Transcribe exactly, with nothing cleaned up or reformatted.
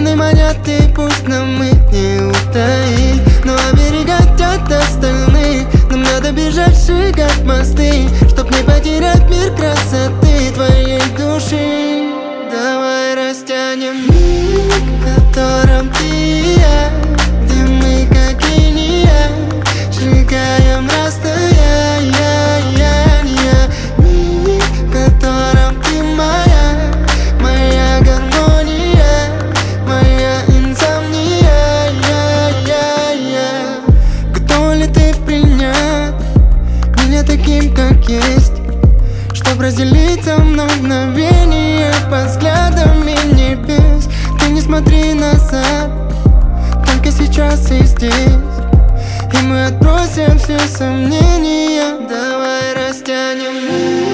Стены манят, и пусть нам их не утаить, но оберегать от остальных нам надо бежать, сжигать мосты, чтоб не потерять мир красоты твоей души. Давай растянем миг, в котором ты и я, где мы как линия, сжигаем расстояние. Миг, в котором ты моя, моя гармония, моя инсомния. Готова ли ты принять меня таким, как есть, чтоб разделить со мной мгновение под взглядами небес? Ты не смотри назад, только сейчас и здесь, и мы отбросим все сомнения. Давай растянем.